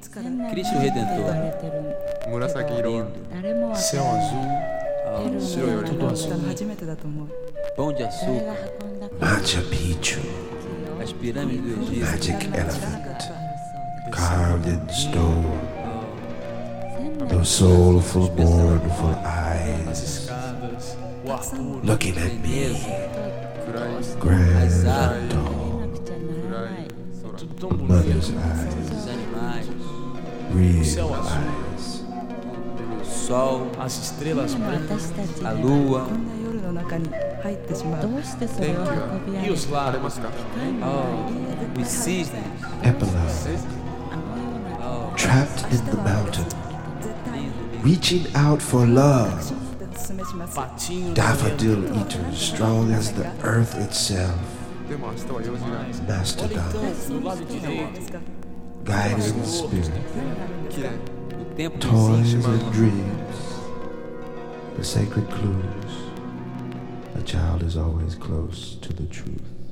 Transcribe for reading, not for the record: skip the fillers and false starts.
Cristo Redentor. 紫色は Céu azul, 白より tudo azul. Pão de açúcar. Machu Picchu, As pirâmides do Egito. magic elephant, carved in stone. Those soulful, mournful eyes, as escadas, o ar puro, looking at me, 暗い grand As and tall. 暗い空 tudo tão bonito. Mother's eyes, Os animais. real Céu azul. eyes. O sol. As estrelas brancas, A lua. どうしてそれを運び上げ rios 晴れま largos, すか Oh, os cisnes. Epilogue, Oh, trapped in the mountain, reaching out for love. patinhos, Daffodil eaters, strong as the earth itself. でも明日は用事がない Mastodon, do lado direito, guiding spirit, 綺麗 o tempo dos toys cisnes. and dreams, the sacred clues. A child is always close to the truth.